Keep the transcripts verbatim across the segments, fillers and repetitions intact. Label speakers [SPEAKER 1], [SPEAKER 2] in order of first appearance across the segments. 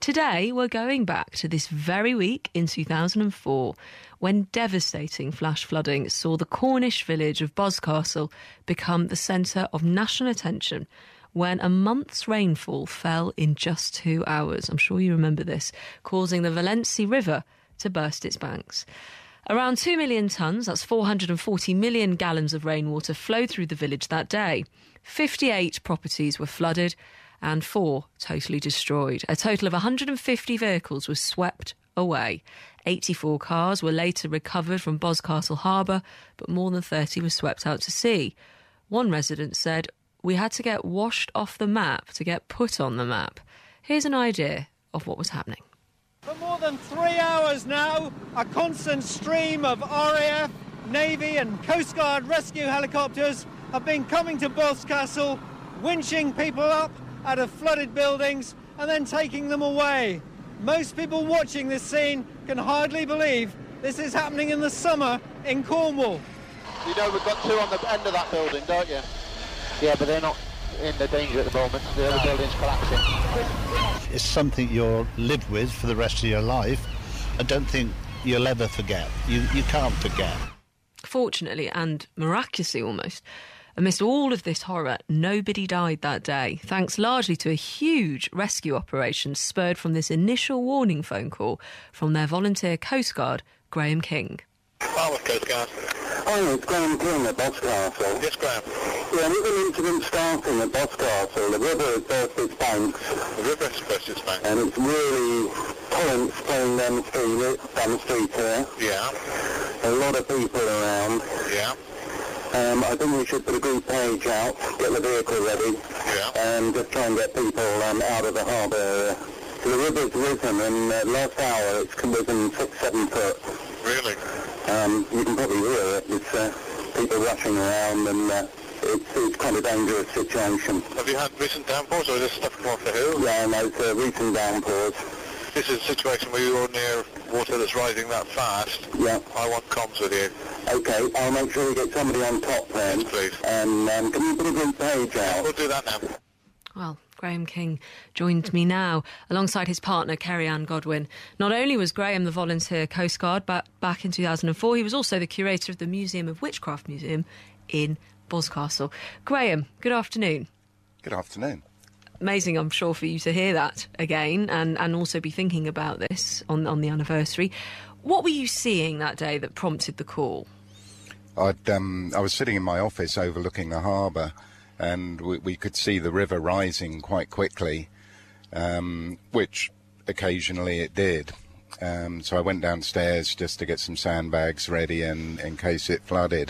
[SPEAKER 1] Today, we're going back to this very week in two thousand four, when devastating flash flooding saw the Cornish village of Boscastle become the centre of national attention when a month's rainfall fell in just two hours. I'm sure you remember this, causing the Valency River to burst its banks. Around two million tonnes, that's four hundred forty million gallons of rainwater, flowed through the village that day. fifty-eight properties were flooded and four totally destroyed. A total of one hundred fifty vehicles were swept away. eighty-four cars were later recovered from Boscastle Harbour, but more than thirty were swept out to sea. One resident said, "We had to get washed off the map to get put on the map." Here's an idea of what was happening.
[SPEAKER 2] For more than three hours now, a constant stream of R A F, Navy and Coast Guard rescue helicopters have been coming to Boscastle, winching people up out of flooded buildings and then taking them away. Most people watching this scene can hardly believe this is happening in the summer in Cornwall.
[SPEAKER 3] You know we've got two on the end of that building, don't you? Yeah, but they're not in the danger at the moment. The other building's collapsing.
[SPEAKER 4] It's something you'll live with for the rest of your life. I don't think you'll ever forget. You, you can't forget.
[SPEAKER 1] Fortunately, and miraculously almost, amidst all of this horror, nobody died that day, thanks largely to a huge rescue operation spurred from this initial warning phone call from their volunteer Coast Guard, Graham King.
[SPEAKER 3] Falmouth Coast Guard.
[SPEAKER 5] Hi, it's Graham King at Boscastle.
[SPEAKER 3] Yes, Graham.
[SPEAKER 5] Yeah, there's an incident starting at Boscastle. The river has burst its banks.
[SPEAKER 3] The river has burst its banks.
[SPEAKER 5] And it's really torrents flowing down the street, down the street here.
[SPEAKER 3] Yeah.
[SPEAKER 5] A lot of people around.
[SPEAKER 3] Yeah.
[SPEAKER 5] Um, I think we should put a group page out, get the vehicle ready,
[SPEAKER 3] yeah.
[SPEAKER 5] and just try and get people um, out of the harbour area. So the river's risen, and uh, last hour it's risen six, seven foot.
[SPEAKER 3] Really?
[SPEAKER 5] Um, you can probably hear it. It's uh, people rushing around, and uh, it's, it's quite a dangerous situation.
[SPEAKER 3] Have you had recent downpours, or is this stuff come off the hill?
[SPEAKER 5] Yeah, no, it's uh, recent downpours.
[SPEAKER 3] This is a situation where you're near water that's rising that fast.
[SPEAKER 5] Yeah.
[SPEAKER 3] I want comms with you.
[SPEAKER 5] Okay, I'll make sure we get somebody on top then.
[SPEAKER 3] Yes, please.
[SPEAKER 5] And um, can you put a group page out?
[SPEAKER 3] We'll do that now.
[SPEAKER 1] Well, Graham King joined me now alongside his partner, Kerry-Ann Godwin. Not only was Graham the volunteer Coast Guard, but back in two thousand four, he was also the curator of the Museum of Witchcraft Museum in Boscastle. Graham, good afternoon.
[SPEAKER 6] Good afternoon.
[SPEAKER 1] Amazing, I'm sure, for you to hear that again and, and also be thinking about this on, on the anniversary. What were you seeing that day that prompted the call?
[SPEAKER 6] I'd, um, I was sitting in my office overlooking the harbour, and we, we could see the river rising quite quickly, um, which occasionally it did. Um, so I went downstairs just to get some sandbags ready in, in case it flooded.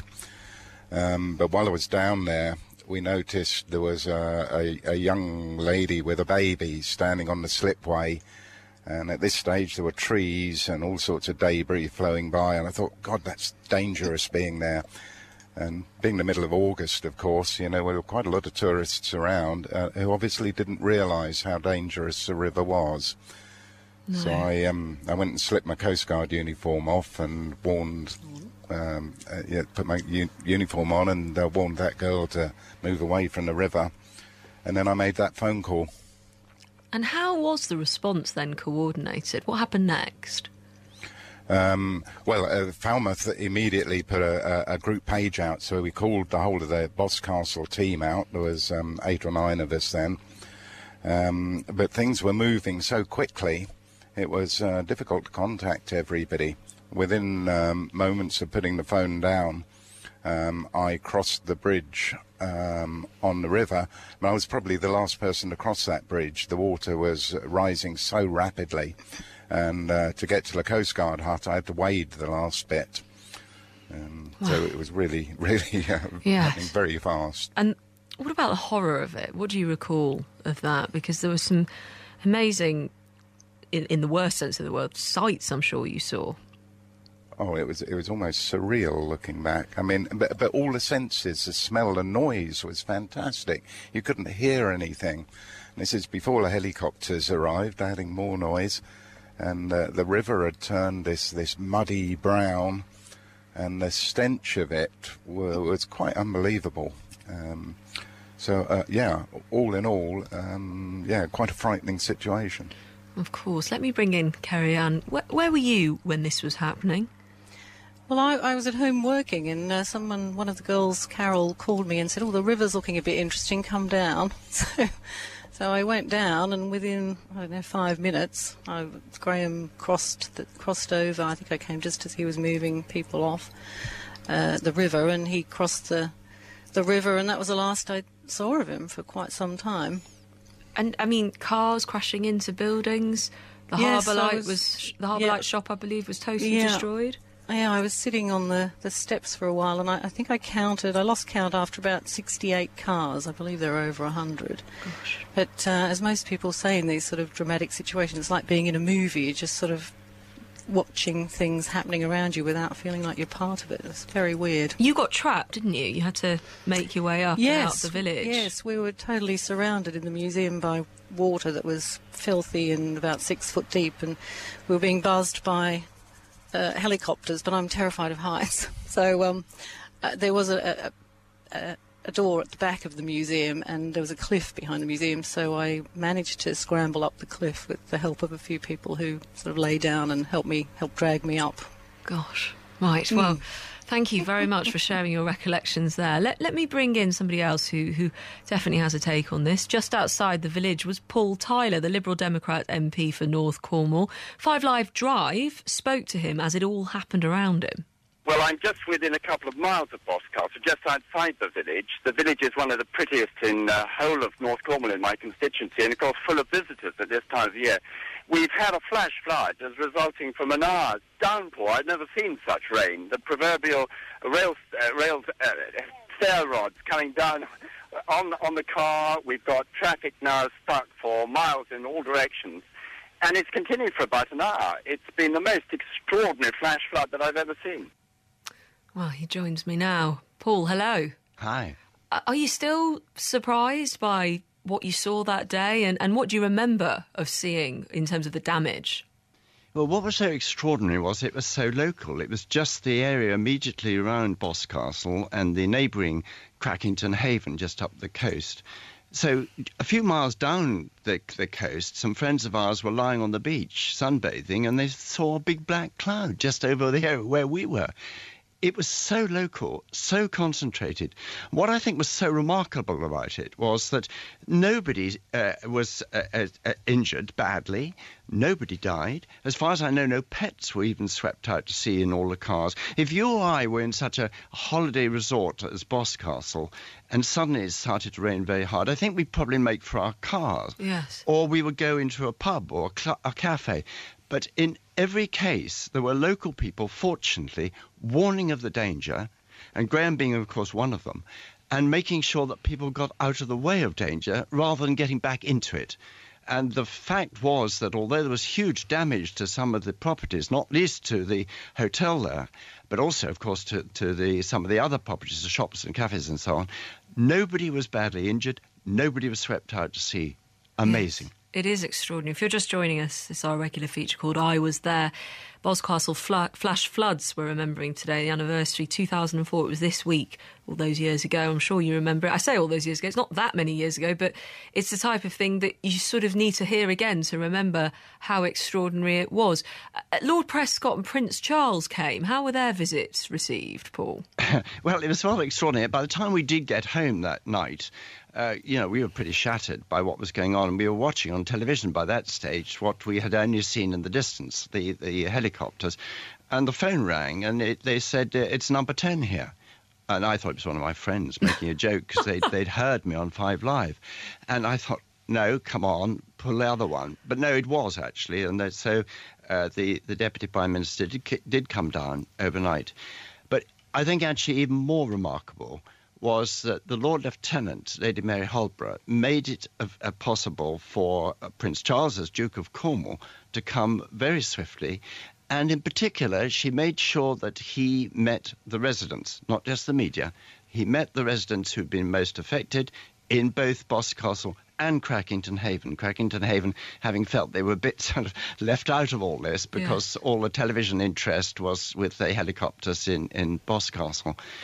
[SPEAKER 6] Um, but while I was down there, we noticed there was a, a, a young lady with a baby standing on the slipway, and at this stage there were trees and all sorts of debris flowing by, and I thought, God, that's dangerous being there. And being the middle of August, of course, you know, there were quite a lot of tourists around uh, who obviously didn't realise how dangerous the river was. No. So I um, I went and slipped my Coast Guard uniform off and warned, um, uh, yeah, put my u- uniform on and uh, warned that girl to move away from the river. And then I made that phone call.
[SPEAKER 1] And how was the response then coordinated? What happened next?
[SPEAKER 6] Um, well, uh, Falmouth immediately put a, a, a group page out, so we called the whole of the Boscastle team out. There was um, eight or nine of us then. Um, but things were moving so quickly, it was uh, difficult to contact everybody. Within um, moments of putting the phone down, um, I crossed the bridge um, on the river, and I was probably the last person to cross that bridge. The water was rising so rapidly. And uh, to get to the Coast Guard hut, I had to wade the last bit. Um, wow. So it was really, really uh,
[SPEAKER 1] yes.
[SPEAKER 6] happening very fast.
[SPEAKER 1] And what about the horror of it? What do you recall of that? Because there was some amazing, in, in the worst sense of the word, sights I'm sure you saw.
[SPEAKER 6] Oh, it was it was almost surreal looking back. I mean, but, but all the senses, the smell, the noise was fantastic. You couldn't hear anything. And this is before the helicopters arrived, adding more noise. And uh, the river had turned this, this muddy brown, and the stench of it were, was quite unbelievable. Um, so, uh, yeah, all in all, um, yeah, quite a frightening situation.
[SPEAKER 1] Of course. Let me bring in Kerry-Ann. Where, where were you when this was happening?
[SPEAKER 7] Well, I, I was at home working, and uh, someone, one of the girls, Carol, called me and said, "Oh, the river's looking a bit interesting, come down." So, so I went down, and within, I don't know, five minutes, I, Graham crossed the, crossed over. I think I came just as he was moving people off uh, the river, and he crossed the, the river, and that was the last I saw of him for quite some time.
[SPEAKER 1] And, I mean, cars crashing into buildings. The
[SPEAKER 7] Yes,
[SPEAKER 1] Harbour
[SPEAKER 7] I
[SPEAKER 1] Light
[SPEAKER 7] was-
[SPEAKER 1] was... The Harbour
[SPEAKER 7] yeah.
[SPEAKER 1] Light shop, I believe, was totally
[SPEAKER 7] Yeah.
[SPEAKER 1] destroyed.
[SPEAKER 7] Yeah, I was sitting on the, the steps for a while, and I, I think I counted, I lost count after about sixty-eight cars. I believe there were over one hundred.
[SPEAKER 1] Gosh.
[SPEAKER 7] But uh, as most people say in these sort of dramatic situations, it's like being in a movie. You're just sort of watching things happening around you without feeling like you're part of it. It's very weird.
[SPEAKER 1] You got trapped, didn't you? You had to make your way up and out the village.
[SPEAKER 7] Yes, we were totally surrounded in the museum by water that was filthy and about six foot deep, and we were being buzzed by uh, helicopters, but I'm terrified of heights. So um, uh, there was a, a, a, a door at the back of the museum, and there was a cliff behind the museum, so I managed to scramble up the cliff with the help of a few people who sort of lay down and helped me, helped drag me up.
[SPEAKER 1] Gosh. Right, well, thank you very much for sharing your recollections there. Let, let me bring in somebody else who, who definitely has a take on this. Just outside the village was Paul Tyler, the Liberal Democrat M P for North Cornwall. Five Live Drive spoke to him as it all happened around him.
[SPEAKER 8] Well, I'm just within a couple of miles of Boscastle, just outside the village. The village is one of the prettiest in the uh, whole of North Cornwall in my constituency, and of course full of visitors at this time of year. We've had a flash flood as resulting from an hour's downpour. I've never seen such rain. The proverbial rail, uh, rail uh, stair rods coming down on, on the car. We've got traffic now stuck for miles in all directions. And it's continued for about an hour. It's been the most extraordinary flash flood that I've ever seen.
[SPEAKER 1] Well, he joins me now. Paul, hello.
[SPEAKER 9] Hi.
[SPEAKER 1] Uh, Are you still surprised by what you saw that day, and, and what do you remember of seeing in terms of the damage?
[SPEAKER 9] Well, what was so extraordinary was it was so local. It was just the area immediately around Boscastle and the neighbouring Crackington Haven just up the coast. So a few miles down the, the coast, some friends of ours were lying on the beach sunbathing, and they saw a big black cloud just over the area where we were. It was so local, so concentrated. What I think was so remarkable about it was that nobody uh, was uh, uh, injured badly. Nobody died. As far as I know, no pets were even swept out to sea in all the cars. If you or I were in such a holiday resort as Boscastle and suddenly it started to rain very hard, I think we'd probably make for our cars.
[SPEAKER 1] Yes.
[SPEAKER 9] Or we would go into a pub or a, cl- a cafe. But in every case, there were local people, fortunately, warning of the danger, and Graham being, of course, one of them, and making sure that people got out of the way of danger rather than getting back into it. And the fact was that although there was huge damage to some of the properties, not least to the hotel there, but also, of course, to, to the some of the other properties, the shops and cafes and so on, nobody was badly injured, nobody was swept out to sea. Amazing.
[SPEAKER 1] Yes. It is extraordinary. If you're just joining us, it's our regular feature called I Was There. Boscastle fl- Flash Floods we're remembering today, the anniversary, two thousand four. It was this week, all those years ago. I'm sure you remember it. I say all those years ago. It's not that many years ago, but it's the type of thing that you sort of need to hear again to remember how extraordinary it was. Uh, Lord Prescott and Prince Charles came. How were their visits received, Paul?
[SPEAKER 9] Well, it was rather extraordinary. By the time we did get home that night, Uh, you know, we were pretty shattered by what was going on, and we were watching on television by that stage what we had only seen in the distance, the, the helicopters. And the phone rang, and it, they said, uh, it's number ten here. And I thought it was one of my friends making a joke because they'd, they'd heard me on Five Live. And I thought, no, come on, pull the other one. But no, it was actually. And that, so uh, the, the Deputy Prime Minister did, did come down overnight. But I think actually even more remarkable was that the Lord Lieutenant, Lady Mary Holborough, made it uh, uh, possible for uh, Prince Charles, as Duke of Cornwall, to come very swiftly. And in particular, she made sure that he met the residents, not just the media. He met the residents who'd been most affected in both Boscastle and Crackington Haven. Crackington Haven having felt they were a bit sort of left out of all this because yeah. all the television interest was with the helicopters in, in Boscastle.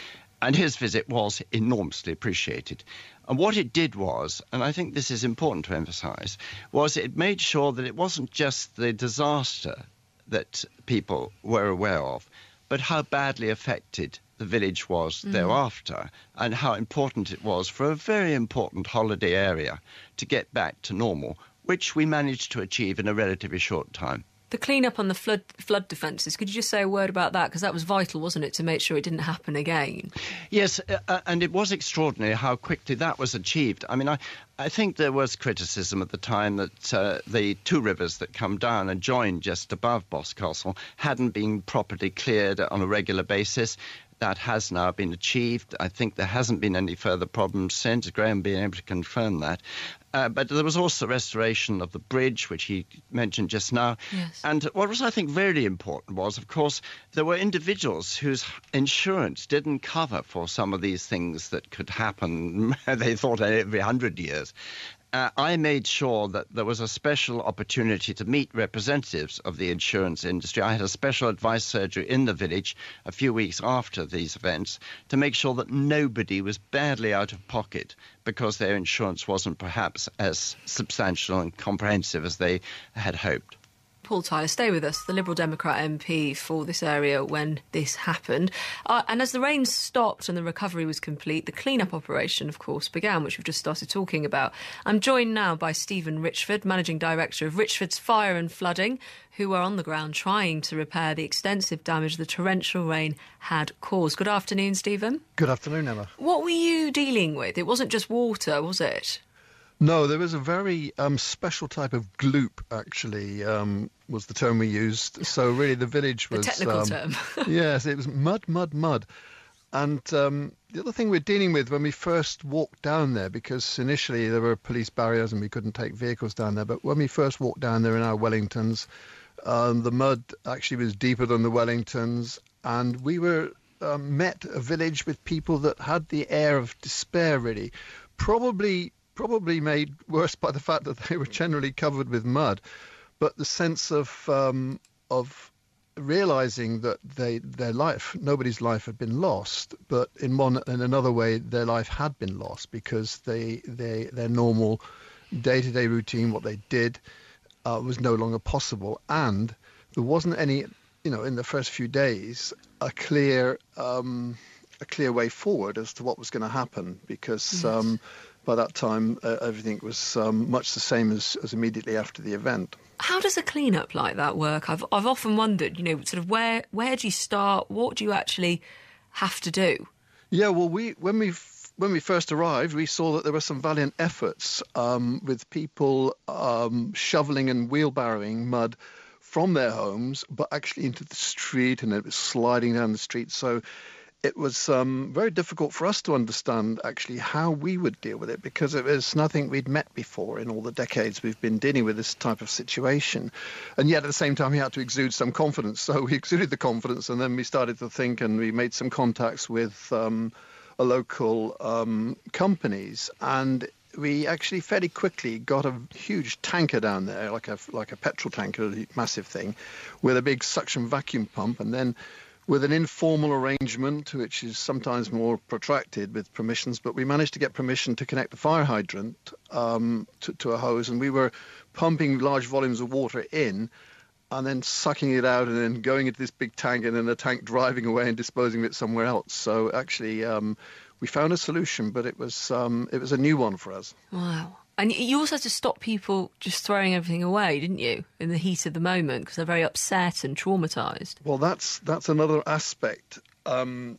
[SPEAKER 9] And his visit was enormously appreciated. And what it did was, and I think this is important to emphasise, was it made sure that it wasn't just the disaster that people were aware of, but how badly affected the village was mm. thereafter, and how important it was for a very important holiday area to get back to normal, which we managed to achieve in a relatively short time.
[SPEAKER 1] The clean-up on the flood flood defences, could you just say a word about that? Because that was vital, wasn't it, to make sure it didn't happen again?
[SPEAKER 9] Yes, uh, and it was extraordinary how quickly that was achieved. I mean, I, I think there was criticism at the time that uh, the two rivers that come down and join just above Boscastle hadn't been properly cleared on a regular basis. That has now been achieved. I think there hasn't been any further problems since, Graham being able to confirm that. Uh, but there was also restoration of the bridge, which he mentioned just now.
[SPEAKER 1] Yes.
[SPEAKER 9] And what was, I think, very important was, of course, there were individuals whose insurance didn't cover for some of these things that could happen, they thought, every hundred years. Uh, I made sure that there was a special opportunity to meet representatives of the insurance industry. I had a special advice surgery in the village a few weeks after these events to make sure that nobody was badly out of pocket because their insurance wasn't perhaps as substantial and comprehensive as they had hoped.
[SPEAKER 1] Paul Tyler, stay with us, the Liberal Democrat M P for this area when this happened. Uh, and as the rain stopped and the recovery was complete, the clean-up operation, of course, began, which we've just started talking about. I'm joined now by Stephen Richford, Managing Director of Richford's Fire and Flooding, who are on the ground trying to repair the extensive damage the torrential rain had caused. Good afternoon, Stephen.
[SPEAKER 10] Good afternoon, Emma.
[SPEAKER 1] What were you dealing with? It wasn't just water, was it?
[SPEAKER 10] No, there was a very um, special type of gloop, actually, um, was the term we used. So really the village was...
[SPEAKER 1] The technical
[SPEAKER 10] um,
[SPEAKER 1] term.
[SPEAKER 10] Yes, it was mud, mud, mud. And um, the other thing we're dealing with when we first walked down there, because initially there were police barriers and we couldn't take vehicles down there, but when we first walked down there in our Wellingtons, um, the mud actually was deeper than the Wellingtons, and we were um, met a village with people that had the air of despair, really. Probably... probably made worse by the fact that they were generally covered with mud, but the sense of um, of realizing that they their life, nobody's life had been lost, but in one in another way their life had been lost because they they their normal day-to-day routine, what they did, uh, was no longer possible, and there wasn't any, you know, in the first few days, a clear um, a clear way forward as to what was going to happen because. Yes. Um, By that time, uh, everything was um, much the same as, as immediately after the event.
[SPEAKER 1] How does a clean-up like that work? I've I've often wondered, you know, sort of where where do you start? What do you actually have to do?
[SPEAKER 10] Yeah, well, we when we when we first arrived, we saw that there were some valiant efforts um, with people um, shoveling and wheelbarrowing mud from their homes, but actually into the street, and it was sliding down the street. So. It was um, very difficult for us to understand actually how we would deal with it because it was nothing we'd met before in all the decades we've been dealing with this type of situation. And yet at the same time, we had to exude some confidence. So we exuded the confidence and then we started to think and we made some contacts with um, a local um, companies. And we actually fairly quickly got a huge tanker down there, like a, like a petrol tanker, a massive thing, with a big suction vacuum pump. And then with an informal arrangement, which is sometimes more protracted with permissions, but we managed to get permission to connect the fire hydrant um, to, to a hose, and we were pumping large volumes of water in and then sucking it out and then going into this big tank and then the tank driving away and disposing of it somewhere else. So actually um, we found a solution, but it was um, it was a new one for us.
[SPEAKER 1] Wow. And you also had to stop people just throwing everything away, didn't you, in the heat of the moment, because they're very upset and traumatised.
[SPEAKER 10] Well, that's that's another aspect. Um,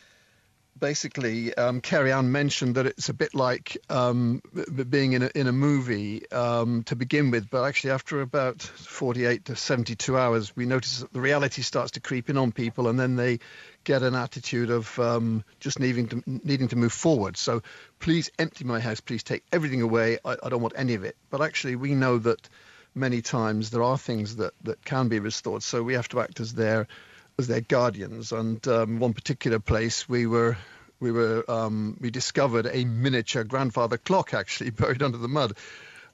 [SPEAKER 10] basically, um, Kerry Ann mentioned that it's a bit like um, being in a, in a movie um, to begin with, but actually after about forty-eight to seventy-two hours, we notice that the reality starts to creep in on people, and then they get an attitude of um, just needing to needing to move forward. So please empty my house, please take everything away, I, I don't want any of it. But actually we know that many times there are things that, that can be restored, so we have to act as their as their guardians. And um, one particular place we were we were um, we discovered a miniature grandfather clock actually buried under the mud.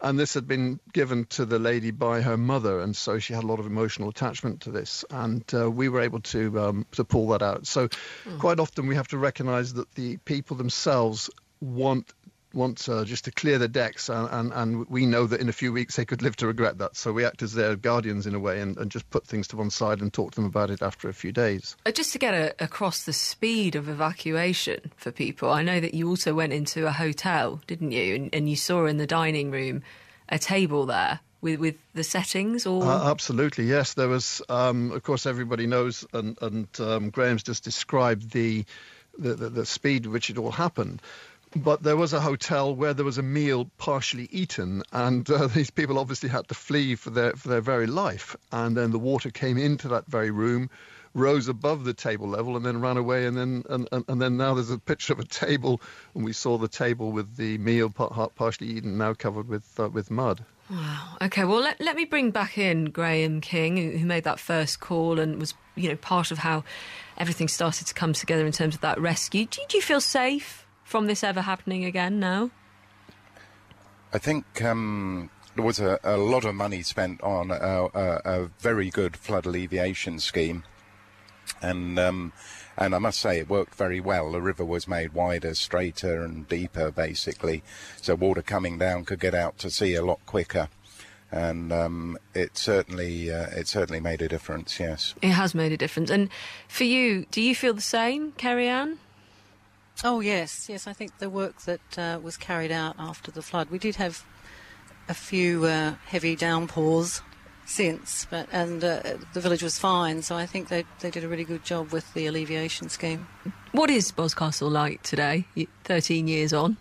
[SPEAKER 10] And this had been given to the lady by her mother, and so she had a lot of emotional attachment to this. And uh, we were able to um, to pull that out. So mm. quite often we have to recognise that the people themselves want want uh, just to clear the decks, and, and, and we know that in a few weeks they could live to regret that. So we act as their guardians in a way, and, and just put things to one side and talk to them about it after a few days.
[SPEAKER 1] Uh, just to get a, across the speed of evacuation for people, I know that you also went into a hotel, didn't you? And, and you saw in the dining room a table there with, with the settings? Or
[SPEAKER 10] uh, absolutely, yes. There was, um, of course, everybody knows, and, and um, Graham's just described the, the, the, the speed at which it all happened. But there was a hotel where there was a meal partially eaten, and uh, these people obviously had to flee for their for their very life. And then the water came into that very room, rose above the table level, and then ran away. And then and, and, and then now there's a picture of a table, and we saw the table with the meal par- partially eaten, now covered with uh, with mud.
[SPEAKER 1] Wow. OK, well, let, let me bring back in Graham King, who made that first call and was, you know, part of how everything started to come together in terms of that rescue. Did you feel safe from this ever happening again now?
[SPEAKER 6] I think um, there was a, a lot of money spent on a, a, a very good flood alleviation scheme, and um, and I must say it worked very well. The river was made wider, straighter and deeper, basically, so water coming down could get out to sea a lot quicker. And um, it certainly uh, it certainly made a difference, yes.
[SPEAKER 1] It has made a difference. And for you, do you feel the same, Kerry-Ann?
[SPEAKER 7] Oh, yes, yes. I think the work that uh, was carried out after the flood, we did have a few uh, heavy downpours since, but and uh, the village was fine, so I think they they did a really good job with the alleviation scheme.
[SPEAKER 1] What is Boscastle like today, thirteen years on?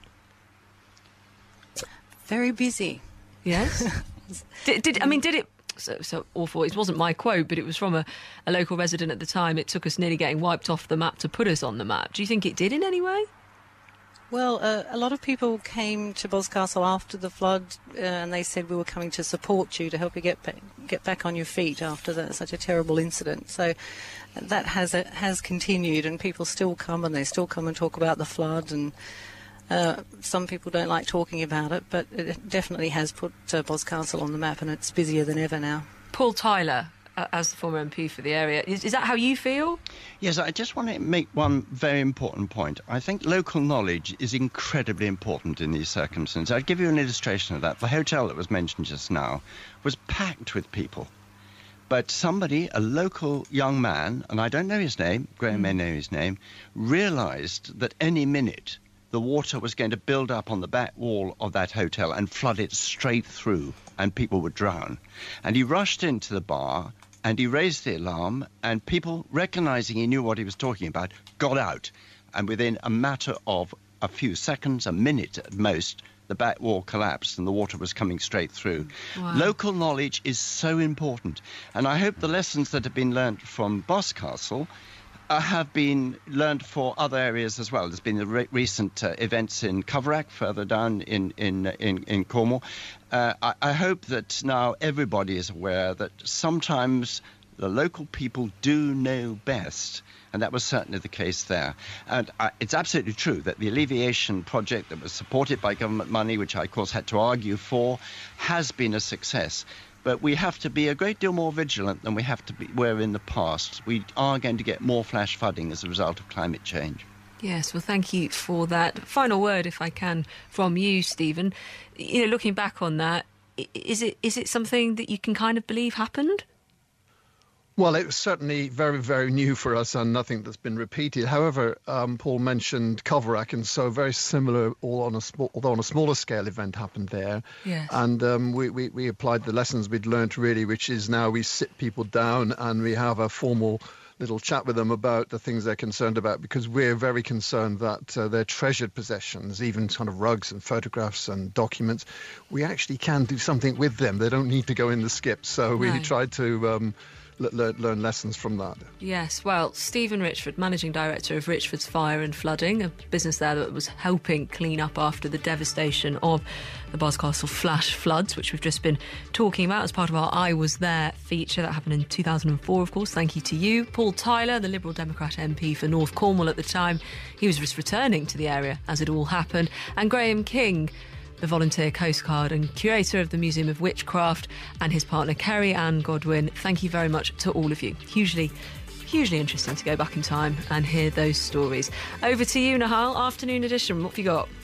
[SPEAKER 7] Very busy.
[SPEAKER 1] Yes? did, did I mean, did it... So, so awful. It wasn't my quote, but it was from a, a local resident at the time. It took us nearly getting wiped off the map to put us on the map. Do you think it did in any way?
[SPEAKER 7] Well, uh, a lot of people came to Boscastle after the flood, uh, and they said we were coming to support you, to help you get back, get back on your feet after that, such a terrible incident. So that has uh, has continued, and people still come, and they still come and talk about the flood. And Uh, some people don't like talking about it, but it definitely has put uh, Boscastle on the map, and it's busier than ever now.
[SPEAKER 1] Paul Tyler, uh, as the former M P for the area, is, is that how you feel?
[SPEAKER 9] Yes, I just want to make one very important point. I think local knowledge is incredibly important in these circumstances. I'll give you an illustration of that. The hotel that was mentioned just now was packed with people. But somebody, a local young man, and I don't know his name, Graham may know his name, realised that any minute the water was going to build up on the back wall of that hotel and flood it straight through, and people would drown. And he rushed into the bar, and he raised the alarm, and people, recognising he knew what he was talking about, got out. And within a matter of a few seconds, a minute at most, the back wall collapsed and the water was coming straight through. Wow. Local knowledge is so important. And I hope the lessons that have been learnt from Boscastle Uh, have been learned for other areas as well. There's been the re- recent uh, events in Coverack, further down in in in, in Cornwall. Uh, I, I hope that now everybody is aware that sometimes the local people do know best, and that was certainly the case there. And uh, it's absolutely true that the alleviation project that was supported by government money, which I of course had to argue for, has been a success. But we have to be a great deal more vigilant than we have to be were in the past. We are going to get more flash flooding as a result of climate change.
[SPEAKER 1] Yes, well, thank you for that. Final word, if I can, from you, Stephen. You know, looking back on that, is it is it something that you can kind of believe happened?
[SPEAKER 10] Well, it was certainly very, very new for us, and nothing that's been repeated. However, um, Paul mentioned Coverack, and so very similar, all on a small, although on a smaller scale, event happened there.
[SPEAKER 1] Yes.
[SPEAKER 10] And um, we, we, we applied the lessons we'd learnt, really, which is now we sit people down and we have a formal little chat with them about the things they're concerned about, because we're very concerned that uh, their treasured possessions, even kind of rugs and photographs and documents, we actually can do something with them. They don't need to go in the skip. So we
[SPEAKER 1] right.
[SPEAKER 10] tried to Um, Learn, learn lessons from that.
[SPEAKER 1] Yes, well, Stephen Richford, Managing Director of Richford's Fire and Flooding, a business there that was helping clean up after the devastation of the Boscastle flash floods, which we've just been talking about as part of our I Was There feature that happened in two thousand four, of course. Thank you to you. Paul Tyler, the Liberal Democrat M P for North Cornwall at the time, he was just returning to the area as it all happened. And Graham King, the volunteer Coast Guard and curator of the Museum of Witchcraft, and his partner Kerry Ann Godwin. Thank you very much to all of you. Hugely, hugely interesting to go back in time and hear those stories. Over to you, Nahal. Afternoon edition. What have you got?